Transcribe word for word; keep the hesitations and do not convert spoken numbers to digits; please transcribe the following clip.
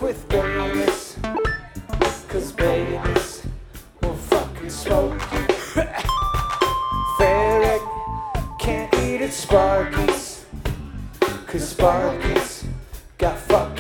fuck with Bayless, cause Bayless will fucking smoke. Ferret can't eat at Sparky's, cause Sparky's got fucking